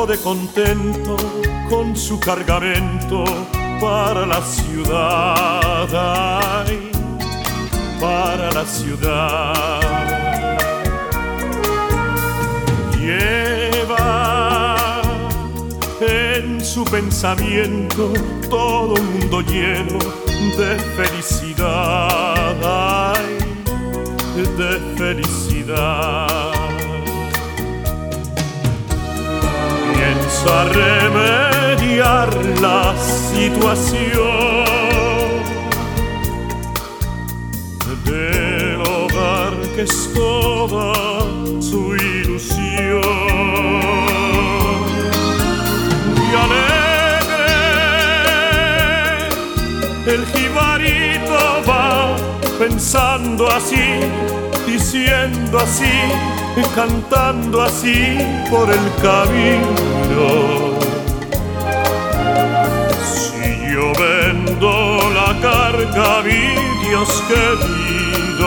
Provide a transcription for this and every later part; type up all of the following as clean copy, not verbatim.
barco de contento con su cargamento para la ciudad, ay, para la ciudad. Lleva en su pensamiento todo un mundo lleno de felicidad, ay, de felicidad. Piensa remediar la situación del hogar que es toda su ilusión. Y alegre el jibarito va pensando así, diciendo así, cantando así por el camino. Si yo vendo la carga, mi Dios querido,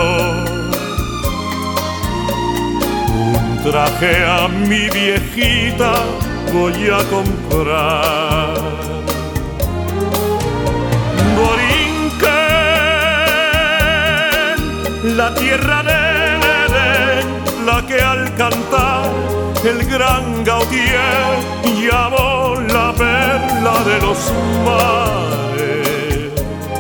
un traje a mi viejita voy a comprar. Borinquen, la tierra del Edén, la que al cantar el gran Gautier llamó la perla de los mares.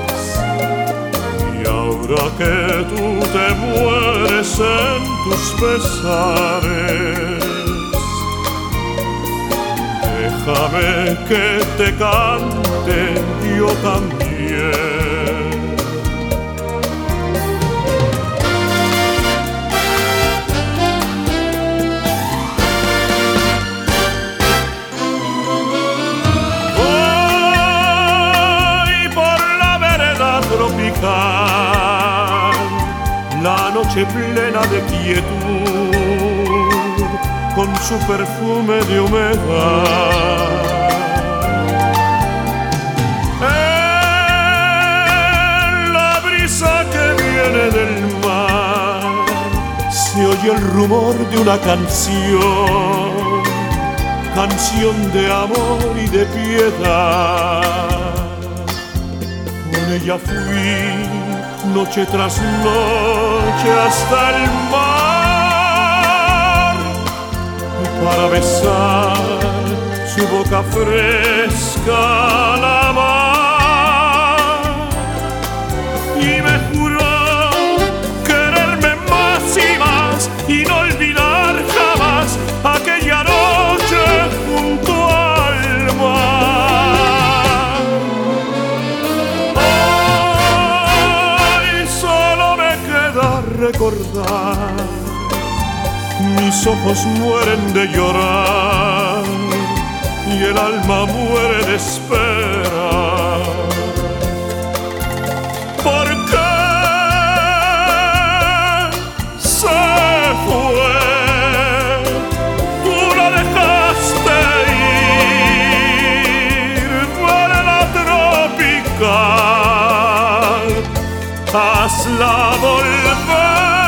Y ahora que tú te mueres en tus pesares, déjame que te cante yo también. La noche plena de quietud, con su perfume de humedad. En la brisa que viene del mar se oye el rumor de una canción, canción de amor y de piedad. Con ella fui noche tras noche hasta el mar para besar su boca fresca al amar. Y me juró quererme más y más y no olvidar jamás aquella noche junto al mar. Recordar, mis ojos mueren de llorar y el alma muere de esperar. ¿Por qué se fue? Tú la dejaste ir para la tropical. Hazla volver.